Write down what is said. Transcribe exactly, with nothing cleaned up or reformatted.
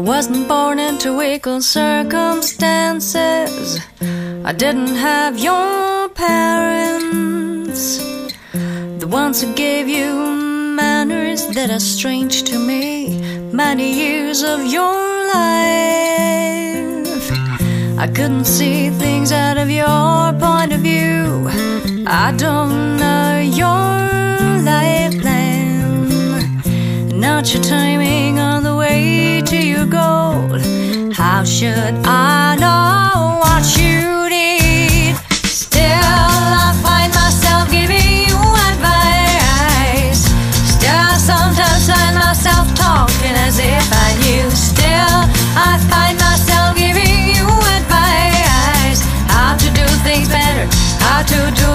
wasn't born into equal circumstances. I didn't have your parents, the ones who gave you manners that are strange to me. Many years of your life, I couldn't see things out of your point of view. I don't know your life plan, not your timing on the way to your goal. How should I know what you need? Still I find myself giving you advice. Still I sometimes find myself talking as if I knew. Still I find myself giving you advice, how to do things better, how to do